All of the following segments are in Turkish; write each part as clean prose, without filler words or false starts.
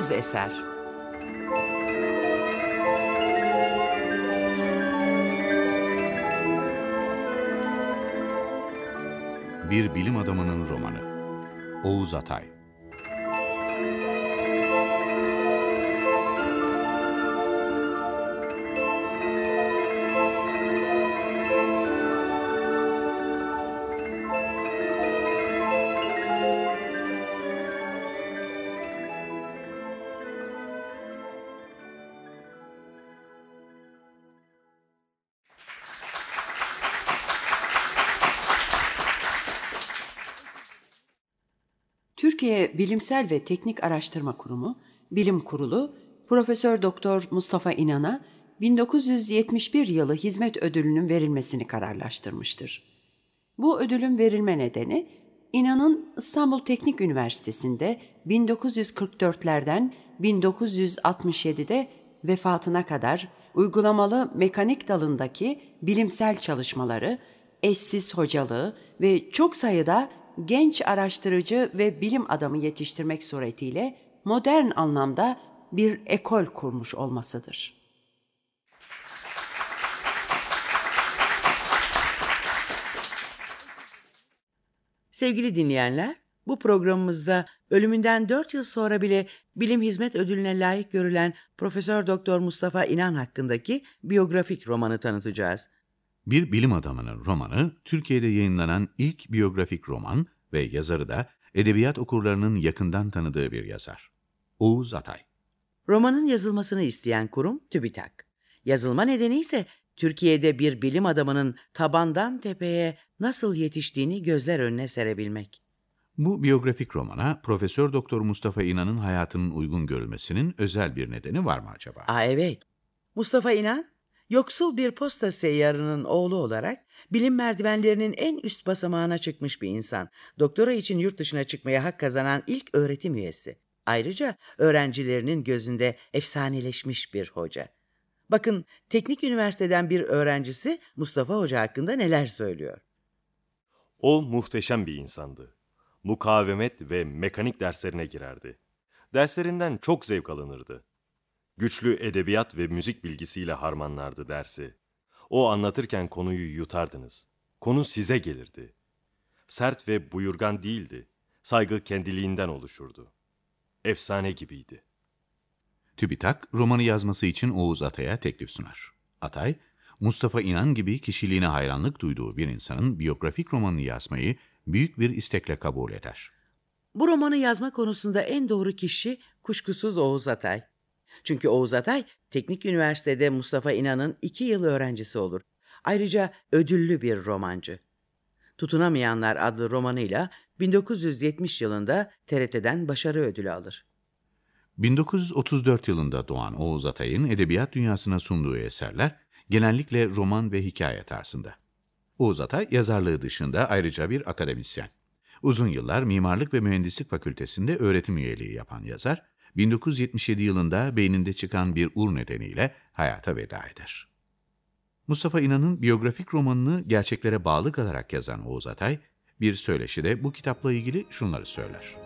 Bağımsız eser. Bir bilim adamının romanı. Oğuz Atay. Türkiye Bilimsel ve Teknik Araştırma Kurumu, Bilim Kurulu, Profesör Doktor Mustafa İnan'a 1971 yılı hizmet ödülünün verilmesini kararlaştırmıştır. Bu ödülün verilme nedeni, İnan'ın İstanbul Teknik Üniversitesi'nde 1944'lerden 1967'de vefatına kadar uygulamalı mekanik dalındaki bilimsel çalışmaları, eşsiz hocalığı ve çok sayıda genç araştırıcı ve bilim adamı yetiştirmek suretiyle modern anlamda bir ekol kurmuş olmasıdır. Sevgili dinleyenler, bu programımızda ölümünden 4 yıl sonra bile Bilim Hizmet Ödülüne layık görülen Profesör Doktor Mustafa İnan hakkındaki biyografik romanı tanıtacağız. Bir bilim adamının romanı, Türkiye'de yayınlanan ilk biyografik roman ve yazarı da edebiyat okurlarının yakından tanıdığı bir yazar. Oğuz Atay. Romanın yazılmasını isteyen kurum TÜBİTAK. Yazılma nedeni ise Türkiye'de bir bilim adamının tabandan tepeye nasıl yetiştiğini gözler önüne serebilmek. Bu biyografik romana Profesör Doktor Mustafa İnan'ın hayatının uygun görülmesinin özel bir nedeni var mı acaba? Evet. Mustafa İnan, yoksul bir posta seyyarının oğlu olarak bilim merdivenlerinin en üst basamağına çıkmış bir insan. Doktora için yurt dışına çıkmaya hak kazanan ilk öğretim üyesi. Ayrıca öğrencilerinin gözünde efsaneleşmiş bir hoca. Bakın, teknik üniversiteden bir öğrencisi Mustafa Hoca hakkında neler söylüyor. O muhteşem bir insandı. Mukavemet ve mekanik derslerine girerdi. Derslerinden çok zevk alınırdı. Güçlü edebiyat ve müzik bilgisiyle harmanlardı dersi. O anlatırken konuyu yutardınız. Konu size gelirdi. Sert ve buyurgan değildi. Saygı kendiliğinden oluşurdu. Efsane gibiydi. TÜBİTAK, romanı yazması için Oğuz Atay'a teklif sunar. Atay, Mustafa İnan gibi kişiliğine hayranlık duyduğu bir insanın biyografik romanını yazmayı büyük bir istekle kabul eder. Bu romanı yazma konusunda en doğru kişi kuşkusuz Oğuz Atay. Çünkü Oğuz Atay, Teknik Üniversitede Mustafa İnan'ın 2 yıl öğrencisi olur. Ayrıca ödüllü bir romancı. Tutunamayanlar adlı romanıyla 1970 yılında TRT'den başarı ödülü alır. 1934 yılında doğan Oğuz Atay'ın edebiyat dünyasına sunduğu eserler genellikle roman ve hikaye tarzında. Oğuz Atay, yazarlığı dışında ayrıca bir akademisyen. Uzun yıllar Mimarlık ve Mühendislik Fakültesi'nde öğretim üyeliği yapan yazar, 1977 yılında beyninde çıkan bir ur nedeniyle hayata veda eder. Mustafa İnan'ın biyografik romanını gerçeklere bağlı kalarak yazan Oğuz Atay, bir söyleşide bu kitapla ilgili şunları söyler.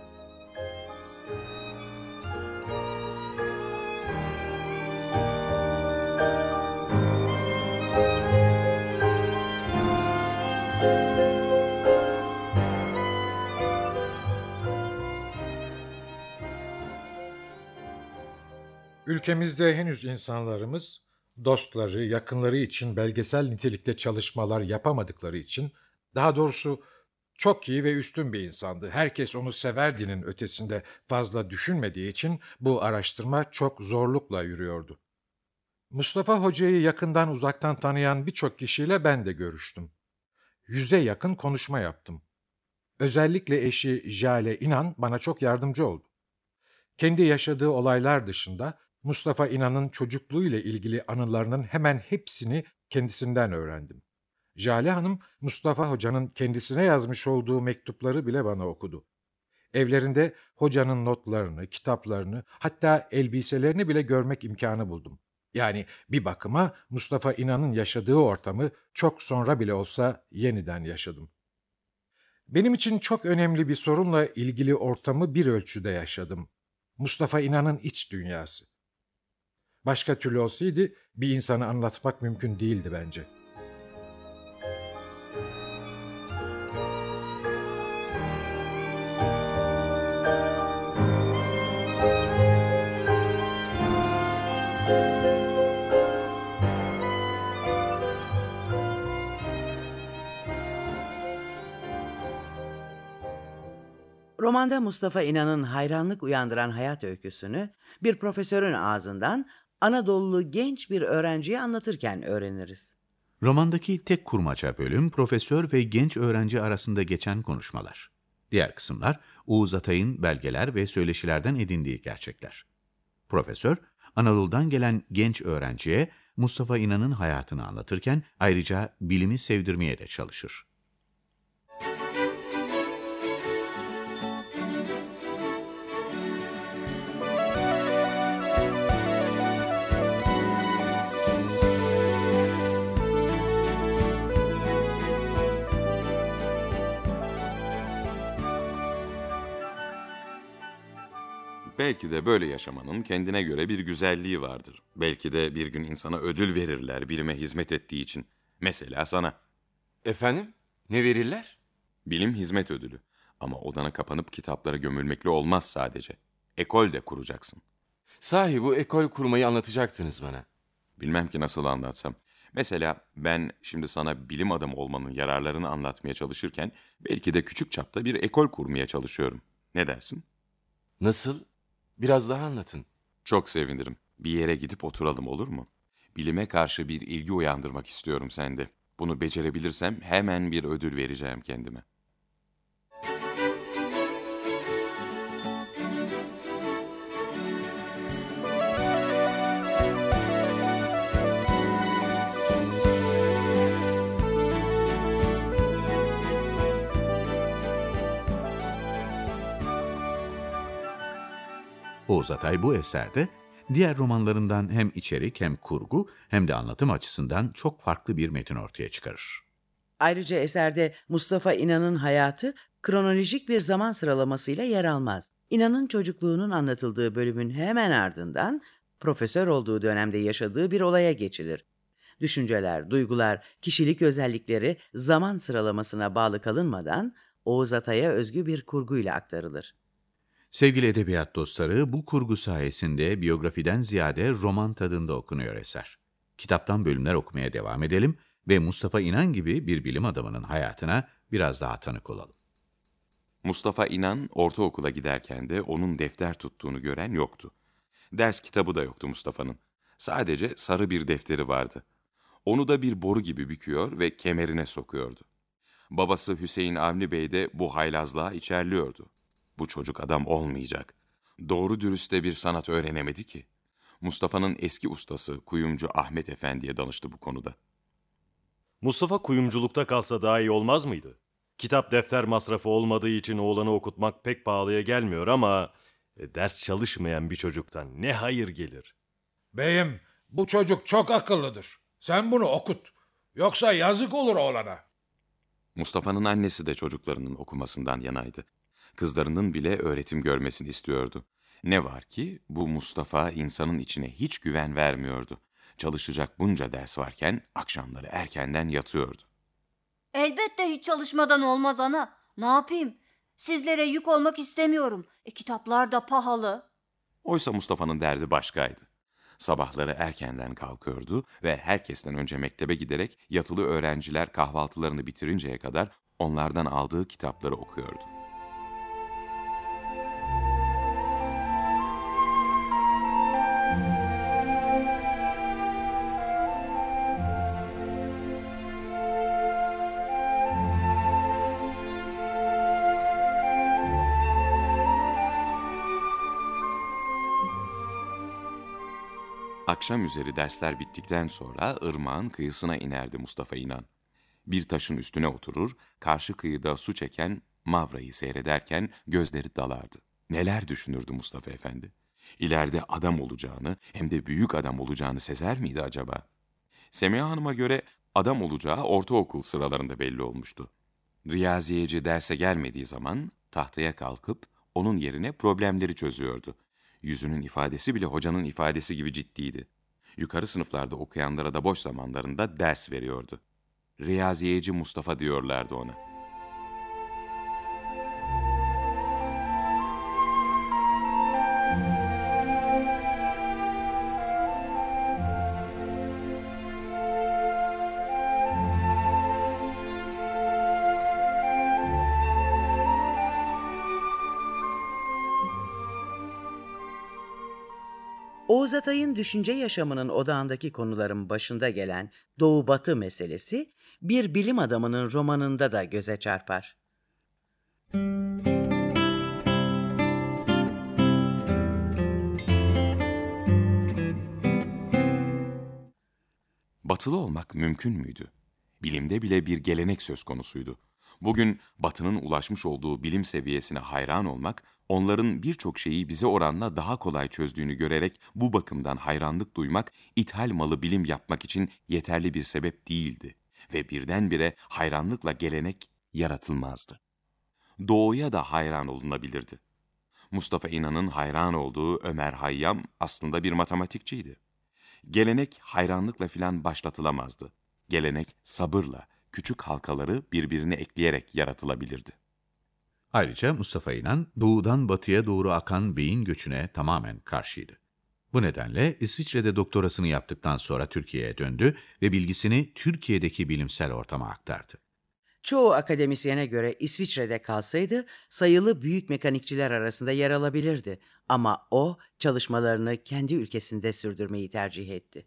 Ülkemizde henüz insanlarımız dostları, yakınları için belgesel nitelikte çalışmalar yapamadıkları için, daha doğrusu çok iyi ve üstün bir insandı. Herkes onu severdinin ötesinde fazla düşünmediği için bu araştırma çok zorlukla yürüyordu. Mustafa Hoca'yı yakından uzaktan tanıyan birçok kişiyle ben de görüştüm. 100'e yakın konuşma yaptım. Özellikle eşi Jale İnan bana çok yardımcı oldu. Kendi yaşadığı olaylar dışında Mustafa İnan'ın çocukluğuyla ilgili anılarının hemen hepsini kendisinden öğrendim. Jale Hanım, Mustafa Hoca'nın kendisine yazmış olduğu mektupları bile bana okudu. Evlerinde hocanın notlarını, kitaplarını, hatta elbiselerini bile görmek imkanı buldum. Yani bir bakıma Mustafa İnan'ın yaşadığı ortamı çok sonra bile olsa yeniden yaşadım. Benim için çok önemli bir sorunla ilgili ortamı bir ölçüde yaşadım. Mustafa İnan'ın iç dünyası. Başka türlü olsaydı bir insanı anlatmak mümkün değildi bence. Romanda Mustafa İnan'ın hayranlık uyandıran hayat öyküsünü bir profesörün ağzından Anadolulu genç bir öğrenciye anlatırken öğreniriz. Romandaki tek kurmaca bölüm profesör ve genç öğrenci arasında geçen konuşmalar. Diğer kısımlar Oğuz Atay'ın belgeler ve söyleşilerden edindiği gerçekler. Profesör, Anadolu'dan gelen genç öğrenciye Mustafa İnan'ın hayatını anlatırken ayrıca bilimi sevdirmeye de çalışır. Belki de böyle yaşamanın kendine göre bir güzelliği vardır. Belki de bir gün insana ödül verirler bilime hizmet ettiği için. Mesela sana. Efendim? Ne verirler? Bilim hizmet ödülü. Ama odana kapanıp kitaplara gömülmekle olmaz sadece. Ekol de kuracaksın. Sahi bu ekol kurmayı anlatacaktınız bana. Bilmem ki nasıl anlatsam. Mesela ben şimdi sana bilim adamı olmanın yararlarını anlatmaya çalışırken belki de küçük çapta bir ekol kurmaya çalışıyorum. Ne dersin? Nasıl? Biraz daha anlatın. Çok sevinirim. Bir yere gidip oturalım, olur mu? Bilime karşı bir ilgi uyandırmak istiyorum sende. Bunu becerebilirsem hemen bir ödül vereceğim kendime. Oğuz Atay bu eserde diğer romanlarından hem içerik hem kurgu hem de anlatım açısından çok farklı bir metin ortaya çıkarır. Ayrıca eserde Mustafa İnan'ın hayatı kronolojik bir zaman sıralamasıyla yer almaz. İnan'ın çocukluğunun anlatıldığı bölümün hemen ardından profesör olduğu dönemde yaşadığı bir olaya geçilir. Düşünceler, duygular, kişilik özellikleri zaman sıralamasına bağlı kalınmadan Oğuz Atay'a özgü bir kurguyla aktarılır. Sevgili edebiyat dostları, bu kurgu sayesinde biyografiden ziyade roman tadında okunuyor eser. Kitaptan bölümler okumaya devam edelim ve Mustafa İnan gibi bir bilim adamının hayatına biraz daha tanık olalım. Mustafa İnan ortaokula giderken de onun defter tuttuğunu gören yoktu. Ders kitabı da yoktu Mustafa'nın. Sadece sarı bir defteri vardı. Onu da bir boru gibi büküyor ve kemerine sokuyordu. Babası Hüseyin Avni Bey de bu haylazlığa içerliyordu. Bu çocuk adam olmayacak. Doğru dürüst de bir sanat öğrenemedi ki. Mustafa'nın eski ustası kuyumcu Ahmet Efendi'ye danıştı bu konuda. Mustafa kuyumculukta kalsa daha iyi olmaz mıydı? Kitap defter masrafı olmadığı için oğlanı okutmak pek pahalıya gelmiyor ama ders çalışmayan bir çocuktan ne hayır gelir? Beyim, bu çocuk çok akıllıdır. Sen bunu okut. Yoksa yazık olur oğlana. Mustafa'nın annesi de çocuklarının okumasından yanaydı. Kızlarının bile öğretim görmesini istiyordu. Ne var ki bu Mustafa insanın içine hiç güven vermiyordu. Çalışacak bunca ders varken akşamları erkenden yatıyordu. Elbette hiç çalışmadan olmaz ana. Ne yapayım? Sizlere yük olmak istemiyorum. Kitaplar da pahalı. Oysa Mustafa'nın derdi başkaydı. Sabahları erkenden kalkıyordu ve herkesten önce mektebe giderek yatılı öğrenciler kahvaltılarını bitirinceye kadar onlardan aldığı kitapları okuyordu. Akşam üzeri dersler bittikten sonra ırmağın kıyısına inerdi Mustafa İnan. Bir taşın üstüne oturur, karşı kıyıda su çeken Mavra'yı seyrederken gözleri dalardı. Neler düşünürdü Mustafa Efendi? İleride adam olacağını, hem de büyük adam olacağını sezer miydi acaba? Semiha Hanım'a göre adam olacağı ortaokul sıralarında belli olmuştu. Riyaziyeci derse gelmediği zaman tahtaya kalkıp onun yerine problemleri çözüyordu. Yüzünün ifadesi bile hocanın ifadesi gibi ciddiydi. Yukarı sınıflarda okuyanlara da boş zamanlarında ders veriyordu. Riyaziyeci Mustafa diyorlardı ona. Oğuz Atay'ın düşünce yaşamının odağındaki konuların başında gelen Doğu-Batı meselesi bir bilim adamının romanında da göze çarpar. Batılı olmak mümkün müydü? Bilimde bile bir gelenek söz konusuydu. Bugün Batı'nın ulaşmış olduğu bilim seviyesine hayran olmak, onların birçok şeyi bize oranla daha kolay çözdüğünü görerek bu bakımdan hayranlık duymak, ithal malı bilim yapmak için yeterli bir sebep değildi. Ve birdenbire hayranlıkla gelenek yaratılmazdı. Doğuya da hayran olunabilirdi. Mustafa İnan'ın hayran olduğu Ömer Hayyam aslında bir matematikçiydi. Gelenek hayranlıkla filan başlatılamazdı. Gelenek sabırla, küçük halkaları birbirine ekleyerek yaratılabilirdi. Ayrıca Mustafa İnan, doğudan batıya doğru akan beyin göçüne tamamen karşıydı. Bu nedenle İsviçre'de doktorasını yaptıktan sonra Türkiye'ye döndü ve bilgisini Türkiye'deki bilimsel ortama aktardı. Çoğu akademisyene göre İsviçre'de kalsaydı sayılı büyük mekanikçiler arasında yer alabilirdi. Ama o çalışmalarını kendi ülkesinde sürdürmeyi tercih etti.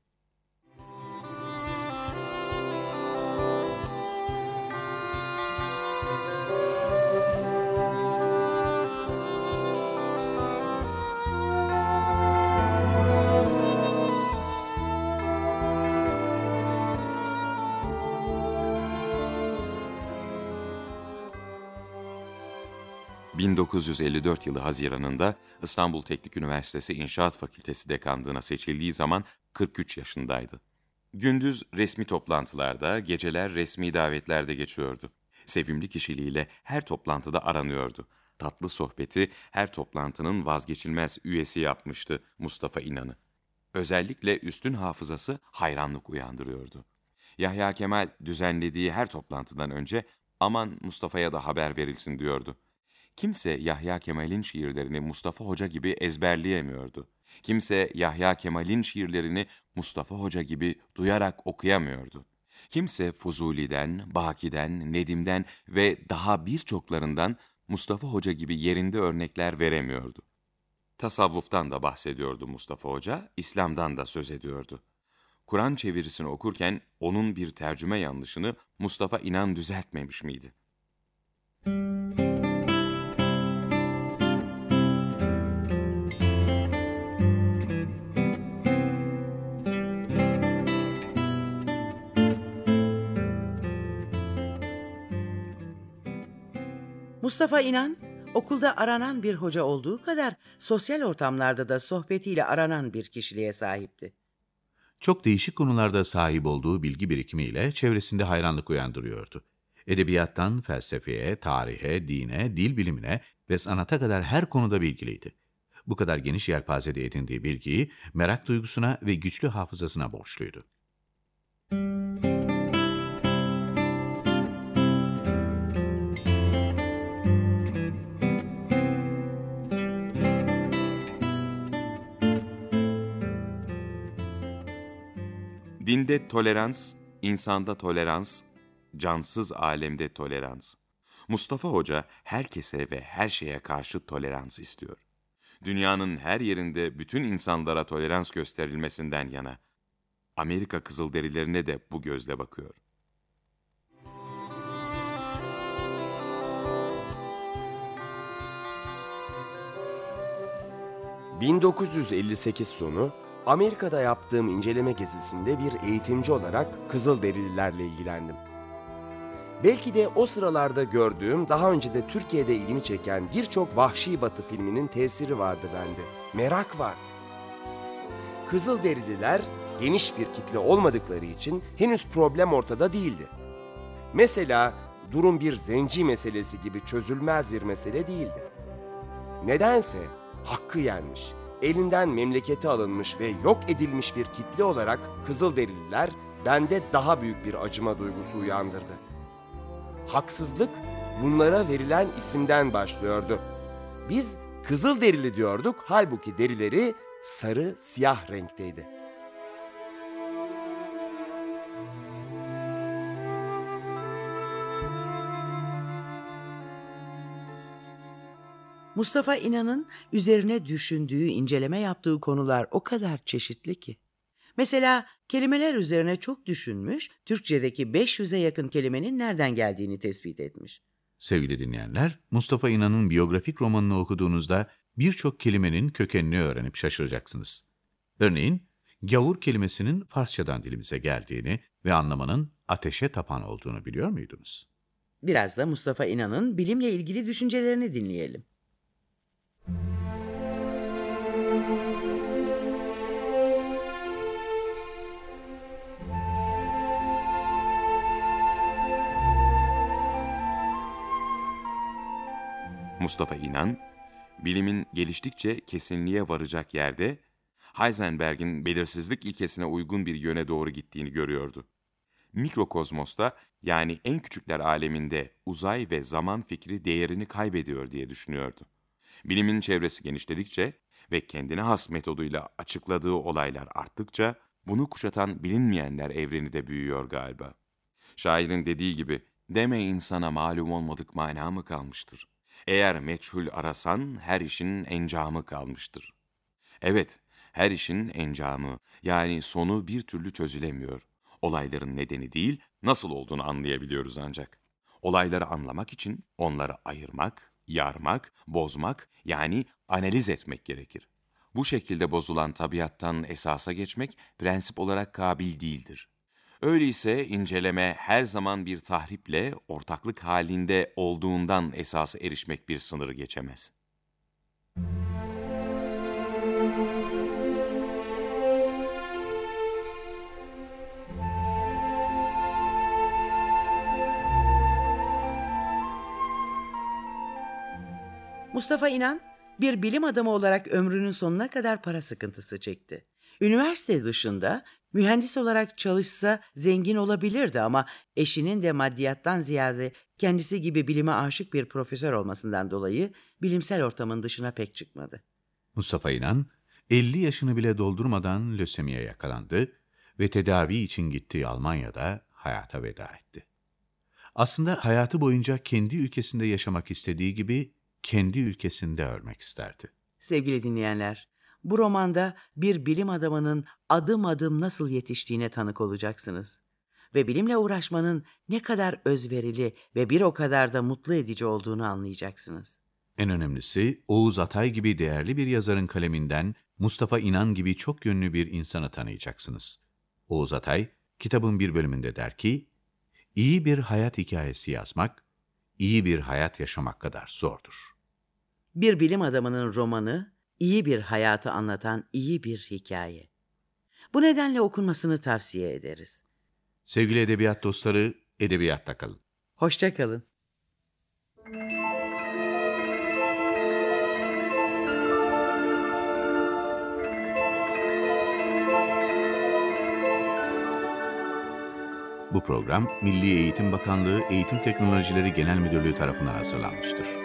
...1954 yılı Haziran'ında İstanbul Teknik Üniversitesi İnşaat Fakültesi dekanlığına seçildiği zaman 43 yaşındaydı. Gündüz resmi toplantılarda, geceler resmi davetlerde geçiyordu. Sevimli kişiliğiyle her toplantıda aranıyordu. Tatlı sohbeti her toplantının vazgeçilmez üyesi yapmıştı Mustafa İnan'ı. Özellikle üstün hafızası hayranlık uyandırıyordu. Yahya Kemal düzenlediği her toplantıdan önce "Aman Mustafa'ya da haber verilsin" diyordu. Kimse Yahya Kemal'in şiirlerini Mustafa Hoca gibi ezberleyemiyordu. Kimse Yahya Kemal'in şiirlerini Mustafa Hoca gibi duyarak okuyamıyordu. Kimse Fuzuli'den, Baki'den, Nedim'den ve daha birçoklarından Mustafa Hoca gibi yerinde örnekler veremiyordu. Tasavvuftan da bahsediyordu Mustafa Hoca, İslam'dan da söz ediyordu. Kur'an çevirisini okurken onun bir tercüme yanlışını Mustafa İnan düzeltmemiş miydi? Mustafa İnan, okulda aranan bir hoca olduğu kadar sosyal ortamlarda da sohbetiyle aranan bir kişiliğe sahipti. Çok değişik konularda sahip olduğu bilgi birikimiyle çevresinde hayranlık uyandırıyordu. Edebiyattan felsefeye, tarihe, dine, dil bilimine ve sanata kadar her konuda bilgiliydi. Bu kadar geniş yelpazede edindiği bilgiyi merak duygusuna ve güçlü hafızasına borçluydu. Dinde tolerans, insanda tolerans, cansız alemde tolerans. Mustafa Hoca herkese ve her şeye karşı tolerans istiyor. Dünyanın her yerinde bütün insanlara tolerans gösterilmesinden yana. Amerika Kızılderililerine de bu gözle bakıyor. ...1958 sonu Amerika'da yaptığım inceleme gezisinde bir eğitimci olarak Kızılderililerle ilgilendim. Belki de o sıralarda gördüğüm, daha önce de Türkiye'de ilgimi çeken birçok Vahşi Batı filminin tesiri vardı bende. Merak var. Kızılderililer geniş bir kitle olmadıkları için henüz problem ortada değildi. Mesela durum bir zenci meselesi gibi çözülmez bir mesele değildi. Nedense hakkı yenmiş, elinden memleketi alınmış ve yok edilmiş bir kitle olarak Kızılderililer bende daha büyük bir acıma duygusu uyandırdı. Haksızlık bunlara verilen isimden başlıyordu. Biz Kızılderili diyorduk, halbuki derileri sarı siyah renkteydi. Mustafa İnan'ın üzerine düşündüğü, inceleme yaptığı konular o kadar çeşitli ki. Mesela kelimeler üzerine çok düşünmüş, Türkçedeki 500'e yakın kelimenin nereden geldiğini tespit etmiş. Sevgili dinleyenler, Mustafa İnan'ın biyografik romanını okuduğunuzda birçok kelimenin kökenini öğrenip şaşıracaksınız. Örneğin, gavur kelimesinin Farsçadan dilimize geldiğini ve anlamının ateşe tapan olduğunu biliyor muydunuz? Biraz da Mustafa İnan'ın bilimle ilgili düşüncelerini dinleyelim. Mustafa İnan, bilimin geliştikçe kesinliğe varacak yerde, Heisenberg'in belirsizlik ilkesine uygun bir yöne doğru gittiğini görüyordu. Mikrokozmosta, yani en küçükler aleminde uzay ve zaman fikri değerini kaybediyor diye düşünüyordu. Bilimin çevresi genişledikçe ve kendine has metoduyla açıkladığı olaylar arttıkça, bunu kuşatan bilinmeyenler evreni de büyüyor galiba. Şairin dediği gibi, deme insana malum olmadık mana mı kalmıştır? Eğer meçhul arasan her işin encamı kalmıştır. Evet, her işin encamı, yani sonu bir türlü çözülemiyor. Olayların nedeni değil, nasıl olduğunu anlayabiliyoruz ancak. Olayları anlamak için onları ayırmak, yarmak, bozmak, yani analiz etmek gerekir. Bu şekilde bozulan tabiattan esasa geçmek prensip olarak kabil değildir. Öyleyse inceleme her zaman bir tahriple ortaklık halinde olduğundan esasa erişmek bir sınırı geçemez. Mustafa İnan, bir bilim adamı olarak ömrünün sonuna kadar para sıkıntısı çekti. Üniversite dışında mühendis olarak çalışsa zengin olabilirdi ama eşinin de maddiyattan ziyade kendisi gibi bilime aşık bir profesör olmasından dolayı bilimsel ortamın dışına pek çıkmadı. Mustafa İnan, 50 yaşını bile doldurmadan lösemiye yakalandı ve tedavi için gittiği Almanya'da hayata veda etti. Aslında hayatı boyunca kendi ülkesinde yaşamak istediği gibi kendi ülkesinde ölmek isterdi. Sevgili dinleyenler, bu romanda bir bilim adamının adım adım nasıl yetiştiğine tanık olacaksınız. Ve bilimle uğraşmanın ne kadar özverili ve bir o kadar da mutlu edici olduğunu anlayacaksınız. En önemlisi, Oğuz Atay gibi değerli bir yazarın kaleminden Mustafa İnan gibi çok yönlü bir insanı tanıyacaksınız. Oğuz Atay, kitabın bir bölümünde der ki, iyi bir hayat hikayesi yazmak, iyi bir hayat yaşamak kadar zordur. Bir bilim adamının romanı, iyi bir hayatı anlatan iyi bir hikaye. Bu nedenle okunmasını tavsiye ederiz. Sevgili edebiyat dostları, edebiyatta kalın. Hoşça kalın. Bu program, Milli Eğitim Bakanlığı Eğitim Teknolojileri Genel Müdürlüğü tarafından hazırlanmıştır.